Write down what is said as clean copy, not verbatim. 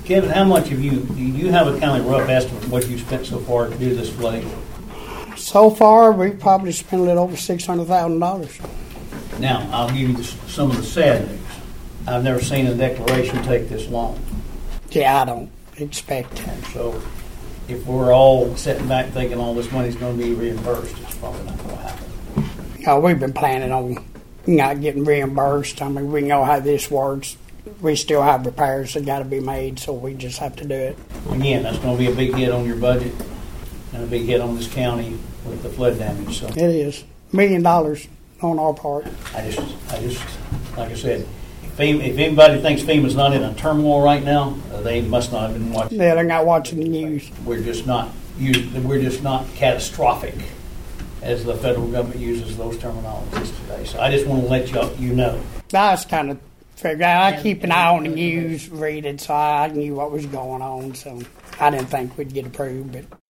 Kevin, how much do you have a kind of rough estimate of what you spent so far to do this flooding? So far, we probably spent a little over $600,000. Now, I'll give you some of the sad news. I've never seen a declaration take this long. Yeah, I don't expect it. And so if we're all sitting back thinking all this money's going to be reimbursed, it's probably not going to happen. We've been planning on not getting reimbursed. I mean, we know how this works. We still have repairs that got to be made, so we just have to do it. Again, that's going to be a big hit on your budget and a big hit on this county with the flood damage. So it is $1 million on our part. I just, like I said, if anybody thinks FEMA's not in a turmoil right now, they must not have been watching. Yeah, they're not watching the news. We're just not catastrophic as the federal government uses those terminologies today. So I just want to let you know. I was kind of figured out. I keep an eye on the news, read it, so I knew what was going on. So I didn't think we'd get approved, but